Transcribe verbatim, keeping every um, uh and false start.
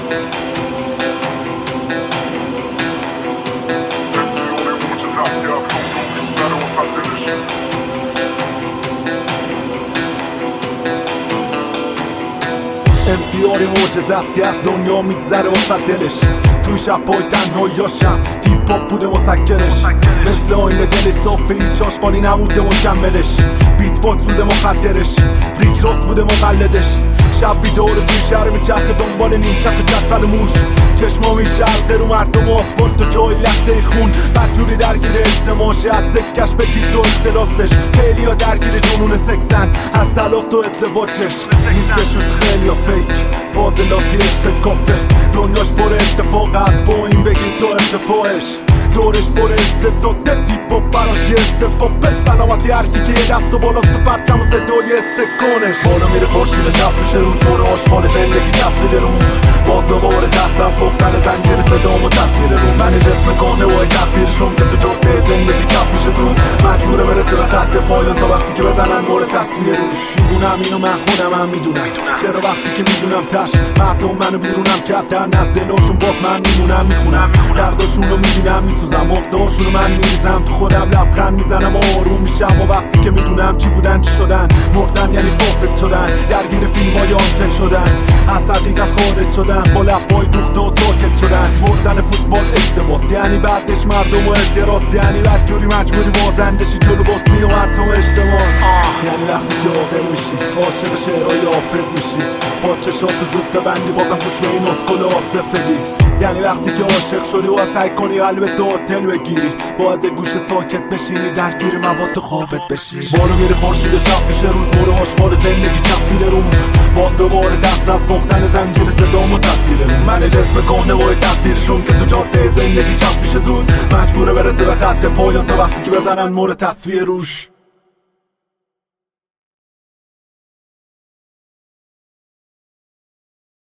امسیاری معجزه است که از دنیا میگذره وسط دلش. توی شب‌های تنهاییاشم هیپ هاپ بوده مسکنش، مثل آینه دلش صافه هیچ آشغالی نبوده مکملش. بیت باکس بوده مخدرش، ریک راس بوده مقلدش. شب بیدار توی شهر میچرخه دنبال نیمکت و جدول موش. چشمامی شرقه رو مردم و آسفالت و جای لخته خون. بدجوری درگیر اجتماعش، از سکش بگید دو اختلاسش. خیلی ها درگیر جنون سکسن، از طلاق تو ازدواجش. نیستش مثل خیلی ها فیک، فاضلاتی عشق کافه. دنیاش پر اتفاق از با این بگید تو ارتفاعش. دورش پر استداده هیپ هاپ براش استفاپه. سلامتی هرکی که یه دست و بالاست پرچم و صدای استکانش. بالا میره خورشید شب میشه روز، برو آشغال زندگی دست میده رو. باز دوباره دست از پختن زنجیر صدام و تصویر رو. من جسم کانه و تقدیرشون که تو جاده زندگی کپ میشه زود. مجبوره برسه به خط پایان تا وقتی که بزنن مورد تصویر روش. میدونم اینو من خودم هم میدونم، چرا وقتی که میدونم تش مردم منو بیرونم کردن از دلاشون، باز من میمونم میخونم درداشونو میبینم میسوزم، عقدهاشونو من میریزم تو خودم، لبخند میزنم و آروم میشم. و وقتی که میدونم چی بودن چی شدن، مردن یعنی فاسد شدن، درگیر فیلم های آنتن شدن، از حقیقت خارج شدن، با لبای دوخته و ساکت شدن. مردن فوتبال اشتباس یعنی بعدش مردم و اعتراض، یعنی بدجوری مجبوری بازندشی جلو باسنی و مردم اجتماع. یعنی وقتی که عاقل میشی عاشق شعرهای حافظ میشی، با چشات زود ببندی بازم گوش به این اسکل آصفگی. یعنی وقتی که عاشق شدی و سعی کنی قلبت تو هتل بگیری، باید گوش ساکت بشینی درگیر مواد خوابت بشی. بالا میره خورشید شب میشه روز، برو آشغال زندگی چسبیده رو. باز دوباره دست از پختن زنجیر صدام و تصویر رو. من جسم کانه و تقدیرشون که تو جاده زندگی چپ میشه زود. مجبوره برسه به خط پایان تا وقتی که بزنن مورد تصویر روش.